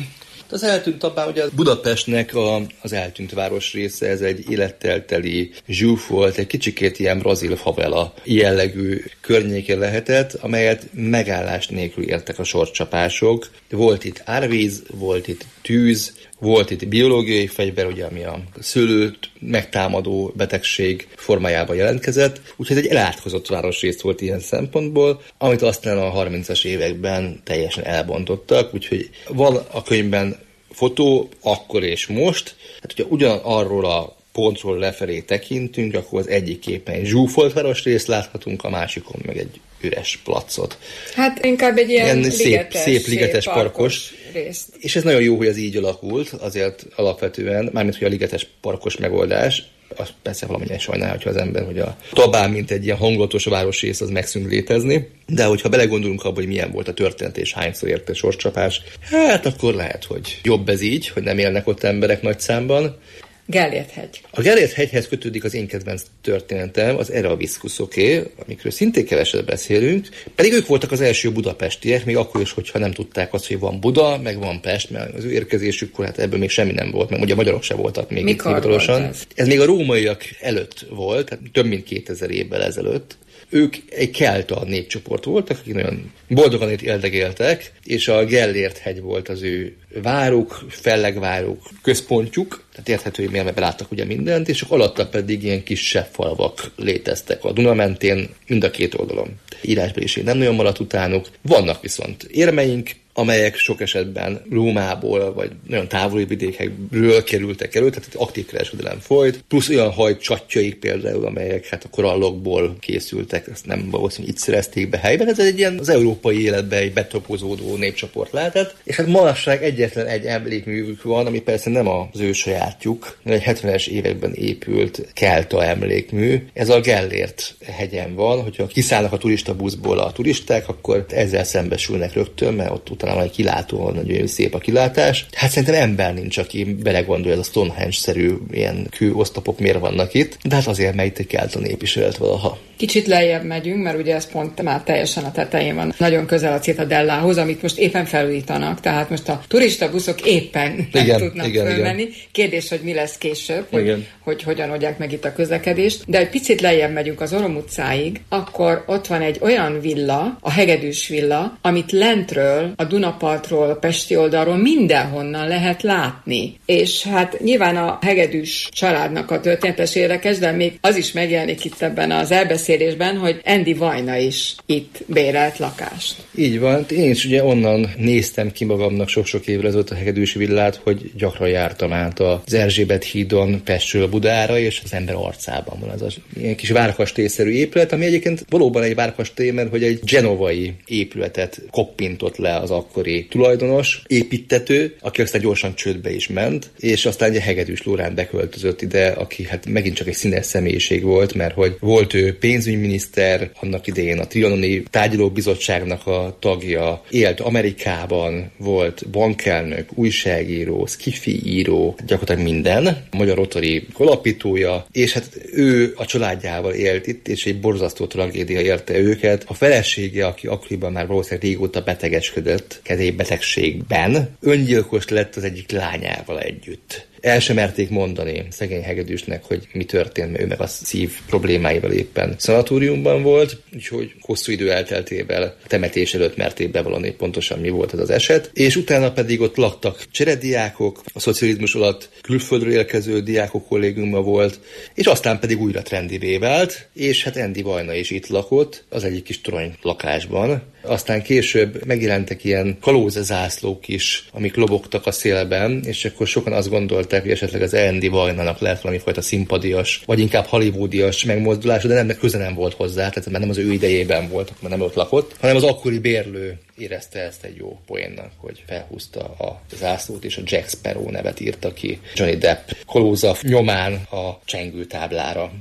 Az eltűnt abban, ugye Budapestnek a, az eltűnt város része, ez egy élettel teli zsúf volt, egy kicsikét ilyen brazil favela jellegű környéke lehetett, amelyet megállás nélkül értek a sorcsapások. Volt itt árvíz, volt itt tűz, volt itt biológiai fegyver, ugye, ami a szőlőt megtámadó betegség formájában jelentkezett, úgyhogy egy elátkozott városrész volt ilyen szempontból, amit aztán a harmincas években teljesen elbontottak, úgyhogy van a könyvben fotó akkor és most, hát ugye ugyanarról a pontról lefelé tekintünk, akkor az egyik képen egy zsúfolt városrészt láthatunk, a másikon meg egy üres placot. Hát inkább egy ilyen, ilyen ligetes, szép, szép ligetes parkos, parkos részt. És ez nagyon jó, hogy ez így alakult, azért alapvetően, mármint hogy a ligetes parkos megoldás, az persze valamennyien sajnál, hogyha az ember, hogy a Tabán, mint egy ilyen hangulatos városrész, az megszűnt létezni, de hogyha belegondolunk abba, hogy milyen volt a történet és hányszor érte sorcsapás, hát akkor lehet, hogy jobb ez így, hogy nem élnek ott emberek nagy számban. Gellért-hegy. A Gellért-hegyhez kötődik az én kedvenc történetem, az Eraviszkuszoké, amikről szintén keveset beszélünk, pedig ők voltak az első budapestiek, még akkor is, hogyha nem tudták azt, hogy van Buda, meg van Pest, mert az ő érkezésükkor hát ebből még semmi nem volt, mert ugye a magyarok se voltak még itt hivatalosan. Ez? ez még a rómaiak előtt volt, tehát több mint kétezer évvel ezelőtt. Ők egy kelta népcsoport voltak, akik nagyon boldogan itt éldegéltek, és a Gellért-hegy volt az ő váruk, fellegváruk, központjuk, tehát érthető, hogy miért beláttak ugye mindent, és csak alatta pedig ilyen kisebb falvak léteztek a Duna mentén, mind a két oldalon. Írásbeliség nem nagyon maradt utánuk, vannak viszont érmeink, amelyek sok esetben Rómából, vagy nagyon távoli vidékekről kerültek elő, tehát aktív kereskedelem folyt, plusz olyan hajcsatjaik például, amelyek hát a korallokból készültek, ezt nem valószínűleg itt szerezték be helyben, ez egy ilyen az európai életben egy betopozódó népcsoport lehetett, és hát manapság egyetlen egy emlékművük van, ami persze nem az ő sajátjuk, egy hetvenes években épült kelta emlékmű, ez a Gellért hegyen van, hogyha kiszállnak a turista buszból a turisták, akkor ezzel szembesülnek rögtön, mert ott utána van egy kilátó, nagyon szép a kilátás. Hát szerintem ember nincs, aki belegondolja, ez a Stonehenge-szerű ilyen kőosztapok miért vannak itt, de hát azért, mert itt egy kelta nép is élt valaha. Kicsit lejjebb megyünk, mert ugye ez pont már teljesen a tetején van, nagyon közel a Citadellához, amit most éppen felújítanak, tehát most a turista buszok éppen nem igen, tudnak igen, fölmenni. Igen. Kérdés, hogy mi lesz később, hogy, hogy hogyan oldják meg itt a közlekedést, de egy picit lejjebb megyünk az Orom utcáig, akkor ott van egy olyan villa, a Hegedűs villa, amit lentről, a Dunapartról, a pesti oldalról mindenhonnan lehet látni. És hát nyilván a Hegedűs családnak a történetes érdekes, de még az is megjelenik itt ebben az elbeszélésben, hogy Andy Vajna is itt bérelt lakást. Így van, én is ugye onnan néztem ki magamnak sok-sok évvel ezelőtt a Hegedűs villát, hogy gyakran jártam át az Erzsébet hídon Pestről Budára, és az ember arcában van az a ilyen kis várkastélyszerű épület, ami egyébként valóban egy várkastély, mert hogy egy genovai épületet koppintott le az akkori tulajdonos, építtető, aki aztán gyorsan csődbe is ment, és aztán egy Hegedűs Lórán beköltözött ide, aki hát megint csak egy színes személyiség volt, mert hogy volt ő pénzügyminiszter, annak idején a trianoni tárgyalóbizottságnak a tagja, élt Amerikában, volt bankelnök, újságíró, skifi író, gyakorlatilag minden, a Magyar Rotary alapítója, és hát ő a családjával élt itt, és egy borzasztó tragédia érte őket. A felesége, aki akkoriban már valószínűleg régóta betegeskedett, kedélybetegségben, öngyilkos lett az egyik lányával együtt. El sem merték mondani szegény Hegedűsnek, hogy mi történt, mert ő meg a szív problémáival éppen szanatóriumban volt, úgyhogy hosszú idő elteltével temetés előtt merték bevallani pontosan mi volt ez az eset, és utána pedig ott laktak cserediákok, a szocializmus alatt külföldről érkező diákok kollégiuma volt, és aztán pedig újra trendivé vált, és hát Andy Vajna is itt lakott, az egyik kis torony lakásban. Aztán később megjelentek ilyen kalózazászlók is, amik lobogtak a szélben, és akkor sokan azt gondolták, hogy esetleg az Andy Vajnának lehet valami fajta színpadias, vagy inkább hollywoodias megmozdulása, de nem, köze nem volt hozzá, tehát már nem az ő idejében volt, mert nem ott lakott, hanem az akkori bérlő érezte ezt egy jó poénnak, hogy felhúzta a zászlót, és a Jack Sparrow nevet írta ki Johnny Depp kalóza nyomán a csengőtáblára.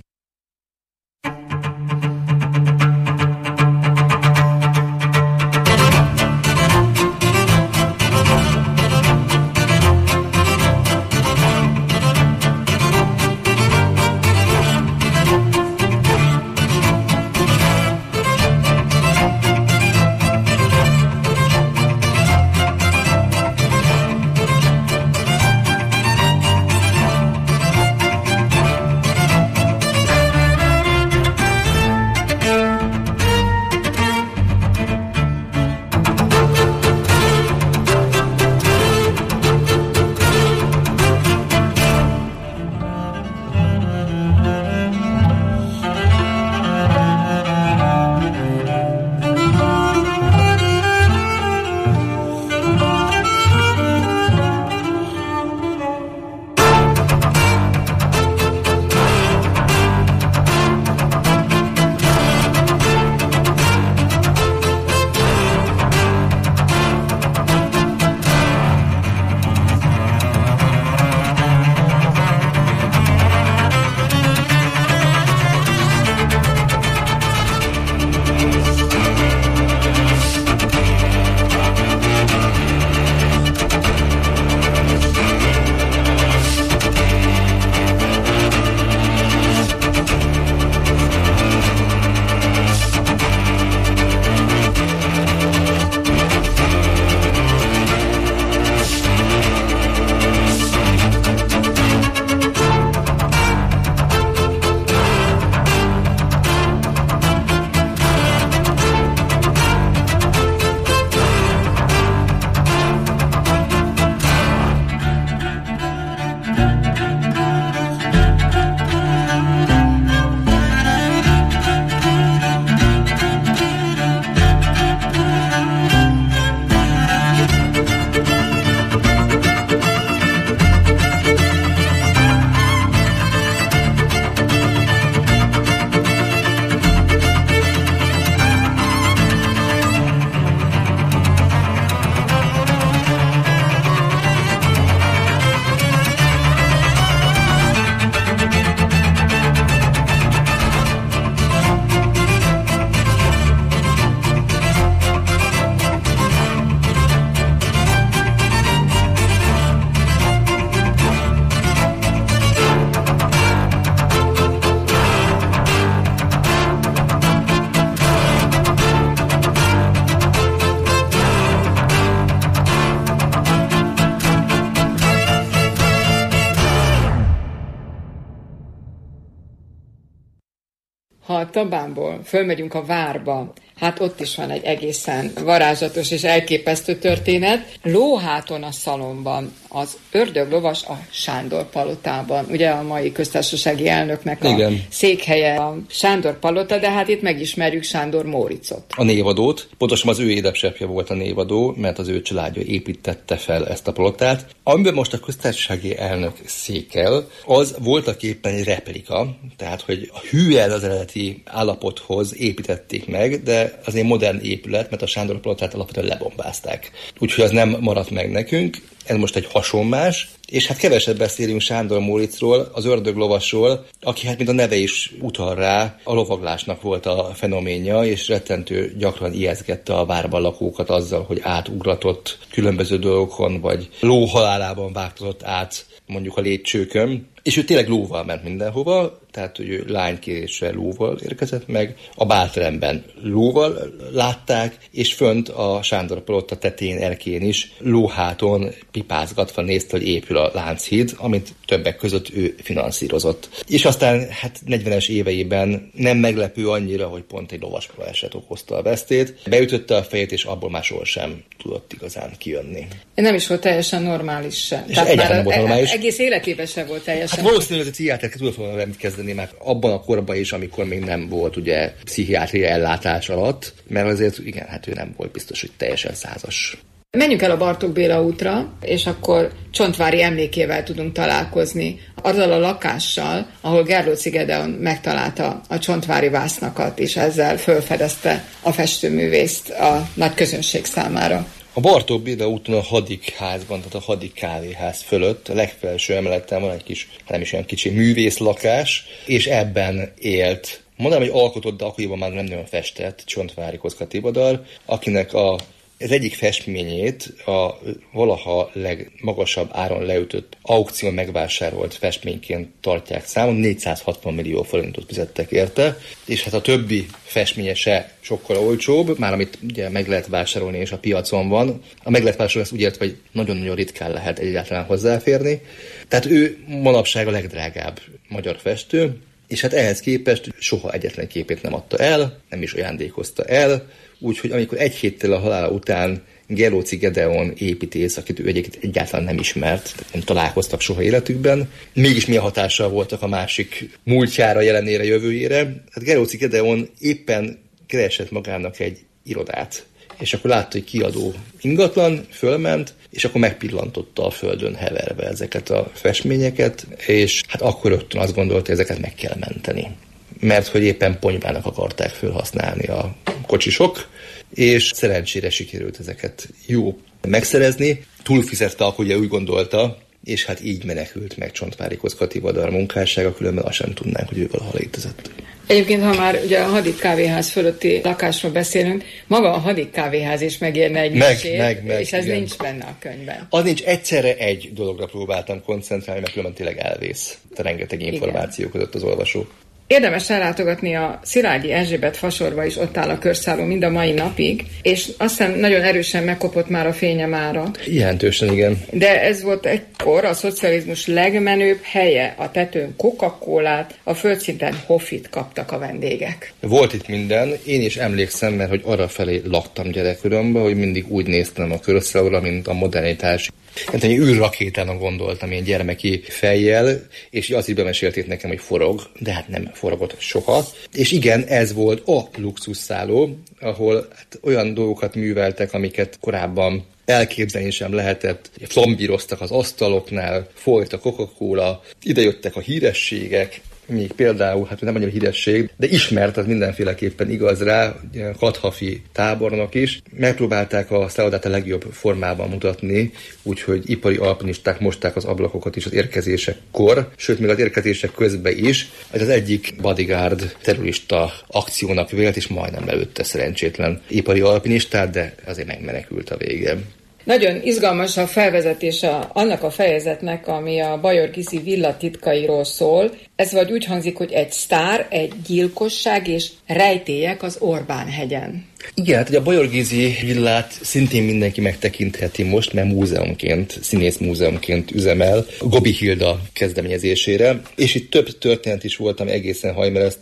a Tabánból fölmegyünk a várba, hát ott is van egy egészen varázslatos és elképesztő történet. Lóháton a Szalonban az ördöglovas a Sándor palotában. Ugye a mai köztársasági elnöknek a Igen. székhelye a Sándor palota, de hát itt megismerjük Sándor Móriczot. A névadót, pontosan az ő édesapja volt a névadó, mert az ő családja építette fel ezt a palotát. Amiben most a köztársasági elnök székel, az voltak éppen egy replika, tehát hogy hűen az eredeti állapothoz építették meg, de az egy modern épület, mert a Sándor palotát alapvetően lebombázták. Úgyhogy az nem maradt meg nekünk. Ez most egy hasonlás, és hát kevesebb beszélünk Sándor Móriczról, az ördöglovasról, aki hát mint a neve is utal rá, a lovaglásnak volt a fenoménja, és rettentő gyakran ijesztgette a várban lakókat azzal, hogy átugratott különböző dolgokon, vagy ló halálában vágtatott át mondjuk a lépcsőkön, és ő tényleg lóval ment mindenhova, tehát hogy ő lánykérésre lóval érkezett meg, a bálteremben lóval látták, és fönt a Sándor palota tetején erkén is lóháton pipázgatva nézte, hogy épül a Lánchíd, amit többek között ő finanszírozott. És aztán hát negyvenes éveiben nem meglepő annyira, hogy pont egy lovas baleset okozta a vesztét. Beütötte a fejét, és abból már sohasem tudott igazán kijönni. Nem is volt teljesen normális sem. És egyáltalán nem volt normális. Egész életében sem volt teljesen. Hát valószínűleg a pszichiáter tudott volna velem kezdeni már abban a korban is, amikor még nem volt ugye pszichiátria ellátás alatt, mert azért igen, hát ő nem volt biztos, hogy teljesen százas. Menjünk el a Bartók Béla útra, és akkor Csontváry emlékével tudunk találkozni. Azzal a lakással, ahol Gerlóczy Gedeon megtalálta a csontvári vásznakat, és ezzel felfedezte a festőművészt a nagy közönség számára. A Bartók Béla úton a Hadik házban, tehát a Hadik kávéház fölött, a legfelső emeleten van egy kis, nem is olyan kicsi művészlakás, és ebben élt. Mondanám, hogy alkotott, de akkoriban már nem nagyon festett Csontváry Kocka Tivadar, akinek a az egyik festményét a valaha legmagasabb áron leütött aukción megvásárolt festményként tartják számon, négyszázhatvan millió forintot fizettek érte, és hát a többi festménye se sokkal olcsóbb, már amit ugye meg lehet vásárolni és a piacon van. A meg lehet vásárolni, ezt úgy értve, hogy nagyon-nagyon ritkán lehet egyáltalán hozzáférni. Tehát ő manapság a legdrágább magyar festő, és hát ehhez képest soha egyetlen képét nem adta el, nem is ajándékozta el, úgyhogy amikor egy héttel a halála után Gerlóczy Gedeon építész, akit ő egyébként egyáltalán nem ismert, nem találkoztak soha életükben, mégis milyen hatással voltak a másik múltjára, jelenére, jövőjére. Hát Gerlóczy Gedeon éppen keresett magának egy irodát, és akkor látta, hogy kiadó ingatlan, fölment, és akkor megpillantotta a földön heverve ezeket a festményeket, és hát akkor rögtön azt gondolta, hogy ezeket meg kell menteni. Mert hogy éppen ponyvának akarták felhasználni a kocsisok, és szerencsére sikerült ezeket jó megszerezni. Túlfizette, akkor ugye úgy gondolta, és hát így menekült meg Csontváry Kocka Tivadar munkássága, különben azt sem tudnánk, hogy ő valaha létezett. Egyébként, ha már ugye a Hadik kávéház fölötti lakásról beszélünk, maga a Hadik kávéház is megérne egy meg, mesét, meg, meg, és ez igen. nincs benne a könyvben. Az nincs, egyszerre egy dologra próbáltam koncentrálni, mert különben tényleg elvész. Te rengeteg információ között az olvasó. Érdemes ellátogatni a Szilágyi Erzsébet fasorba is, ott áll a körszálló mind a mai napig, és azt hiszem nagyon erősen megkopott már a fénye mára. Jelentősen, igen. De ez volt egykor a szocializmus legmenőbb helye, a tetőn Coca-Colát, a földszinten Hoffit kaptak a vendégek. Volt itt minden, én is emlékszem, mert hogy arrafelé laktam gyerekkoromban, hogy mindig úgy néztem a körszállóra, mint a modernitás. Hát egy űrrakétának gondoltam én gyermeki fejjel, és azt is bemesélték nekem, hogy forog, de hát nem forogott soha. És igen, ez volt a luxusszálló, ahol hát olyan dolgokat műveltek, amiket korábban elképzelni sem lehetett. Flambíroztak az asztaloknál, folyt a Coca-Cola, idejöttek a hírességek, még például, hát nem annyira híresség, de ismert, az mindenféleképpen igaz rá, Kadhafi tábornok is. Megpróbálták a szállodát a legjobb formában mutatni, úgyhogy ipari alpinisták mosták az ablakokat is az érkezésekkor, sőt, még az érkezések közben is. Ez az egyik bodyguard terrorista akciónak vélt, és majdnem lelőtte szerencsétlen ipari alpinistát, de azért megmenekült a vége. Nagyon izgalmas a felvezetése annak a fejezetnek, ami a Bajor Gizi villa titkairól szól. Ez vagy úgy hangzik, hogy egy sztár, egy gyilkosság és rejtélyek az Orbán-hegyen. Igen, hát ugye a Bajor Gizi villát szintén mindenki megtekintheti most, mert múzeumként, színész múzeumként üzemel Gobi Hilda kezdeményezésére, és itt több történet is volt, ami egészen hajmeresztő.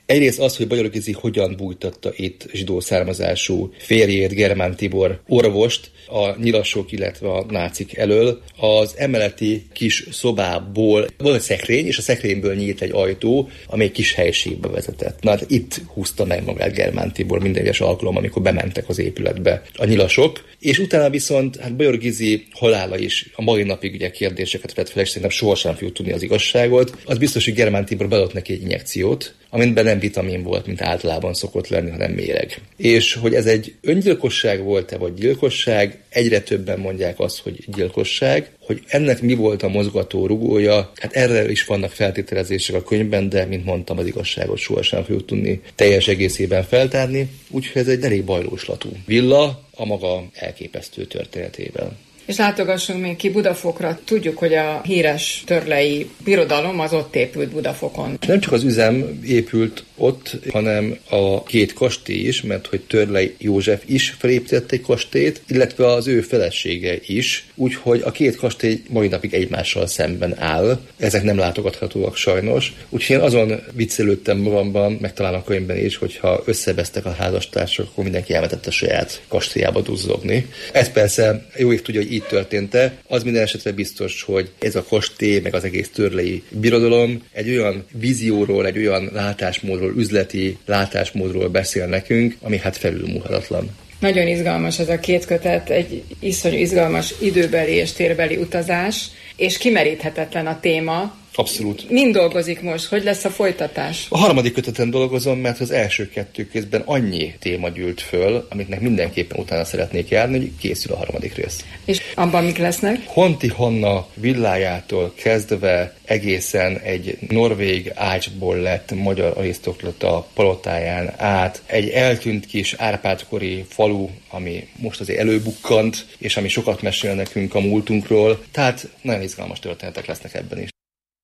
Egyrészt az, hogy Bajor Gizi hogyan bújtatta itt zsidó származású férjét, Germán Tibor orvost a nyilasok, illetve a nácik elől. Az emeleti kis szobából volt egy szekrény, és a szekrényből nyílt egy ajtó, ami egy kis helyiségbe vezetett. Na hát itt húzta meg magát Germán Tibor minden egyes alkalom, amikor bementek az épületbe a nyilasok, és utána viszont hát Bajor Gizi halála is a mai napig ugye kérdéseket vett fel, és szerintem sohasem fogjuk tudni az igazságot. Az biztos, hogy Germán Tibor beadott neki egy injekciót, amiben nem vitamin volt, mint általában szokott lenni, hanem méreg. És hogy ez egy öngyilkosság volt-e, vagy gyilkosság, egyre többen mondják azt, hogy gyilkosság. Hogy ennek mi volt a mozgató rugója, hát erre is vannak feltételezések a könyvben, de, mint mondtam, az igazságot sohasem fogjuk tudni teljes egészében feltárni, úgyhogy ez egy elég bajlóslatú villa a maga elképesztő történetével. És látogassunk még ki Budafokra. Tudjuk, hogy a híres törlei birodalom az ott épült Budafokon. Nem csak az üzem épült ott, hanem a két kastély is, mert hogy Törlei József is felépített egy kastélyt, illetve az ő felesége is, úgyhogy a két kastély mai napig egymással szemben áll. Ezek nem látogathatóak sajnos. Úgyhogy én azon viccelődtem magamban, meg talán a könyvben is, hogyha összevesztek a házastársak, akkor mindenki elmetett a saját kastélyába duzzogni. Ez persze jó ég tudja, hogy így történt-e. Az minden esetre biztos, hogy ez a kastély, meg az egész törlei birodalom egy olyan vízióról, egy olyan látásmódról, üzleti látásmódról beszél nekünk, ami hát felülmúlhatatlan. Nagyon izgalmas ez a két kötet, egy iszonyú izgalmas időbeli és térbeli utazás, és kimeríthetetlen a téma. Abszolút. Mind dolgozik most? Hogy lesz a folytatás? A harmadik köteten dolgozom, mert az első kettő kézben annyi téma gyűlt föl, amiknek mindenképpen utána szeretnék járni, hogy készül a harmadik rész. És abban mik lesznek? Honti Hanna villájától kezdve egészen egy norvég ácsból lett magyar arisztokrata palotáján át, egy eltűnt kis Árpád-kori falu, ami most azért előbukkant, és ami sokat mesél nekünk a múltunkról, tehát nagyon izgalmas történetek lesznek ebben is.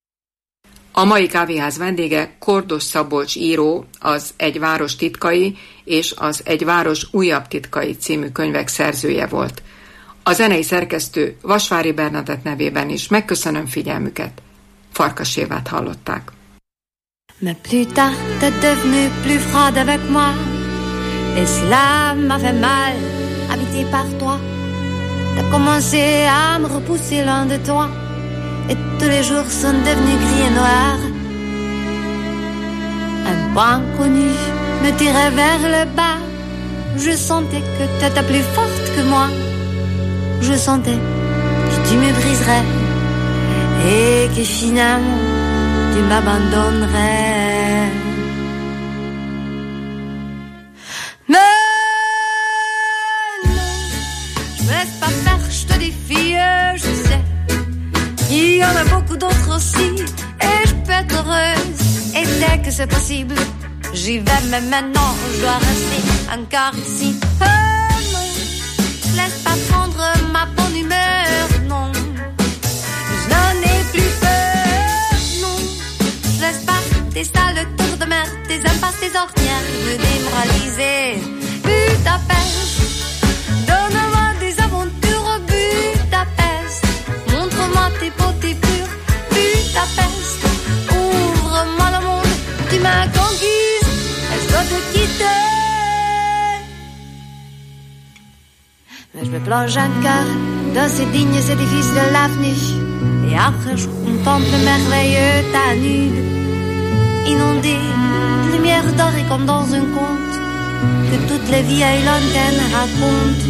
A mai kávéház vendége Kordos Szabolcs író, az Egy város titkai és az Egy város újabb titkai című könyvek szerzője volt. A zenei szerkesztő Vasvári Bernadett nevében is megköszönöm figyelmüket. Farkas Évát hallották. Mais plus tard, t'es devenu plus froide avec moi, et cela m'a fait mal, habité par toi. T'as commencé à me repousser loin de toi, et tous les jours sont devenus gris et noirs. Un point connu me tirait vers le bas. Je sentais que t'étais plus forte que moi. Je sentais que tu me briserais et que finalement tu m'abandonnerais. Mais non, je me laisse pas faire, je te défie, je sais. Il y en a beaucoup d'autres aussi, et je peux être heureuse. Et dès que c'est possible, j'y vais, mais maintenant je dois rester encore ici. Oh non, laisse pas prendre ma bonne humeur, non. Je n'en ai plus peur, non. Je laisse pas tes sales tours de mer, tes impasses, tes ornières me démoraliser. Budapest, donne-moi des aventures, Budapest. Montre-moi tes beautés pures, Budapest. Ouvre-moi le monde, tu m'as conquise, et je dois te quitter. Mais je me plonge encore dans ces dignes édifices de l'avenue, et après je contemple merveilleux Danube, inondé de lumière dorée comme dans un conte que toutes les vieilles lanternes racontent.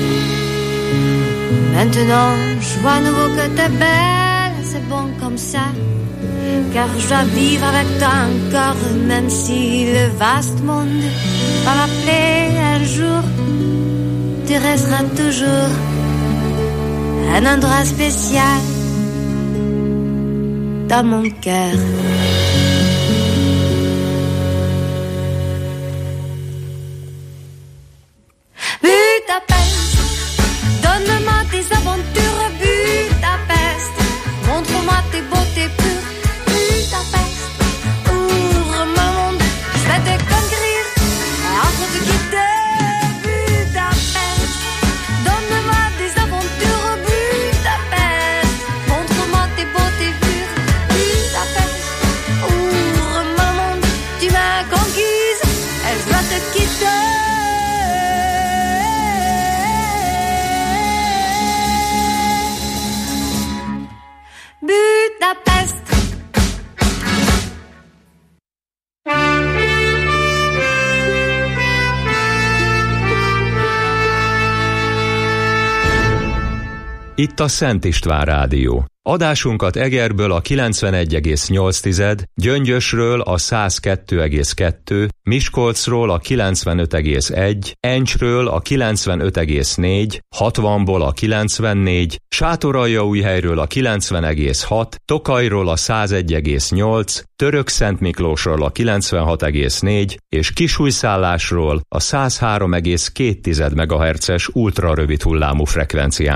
Maintenant je vois à nouveau que t'es belle, c'est bon comme ça, car je dois vivre avec toi encore, même si le vaste monde va m'appeler un jour. Tu resteras toujours un endroit spécial dans mon cœur. Budapest, donne-moi tes aventures, Budapest. Montre-moi tes beautés pures, Budapest. Ouvre-moi le monde, je vais te conquérir et entre te quitter. Budapest, donne-moi des aventures, Budapest. Montre-moi tes beautés pures, Budapest. itt a Szent István Rádió. Adásunkat Egerből a kilencvenegy egész nyolc, Gyöngyösről a száz kettő egész kettő, Miskolcról a kilencvenöt egész egy, Encsről a kilencvenöt egész négy, hatvanból a kilencvennégy, Sátoraljaújhelyről a kilencven egész hat, Tokajról a száz egy egész nyolc, Törökszentmiklósról a kilencvenhat egész négy és Kisújszállásról a száz három egész két megahertzes ultrarövid hullámú frekvencián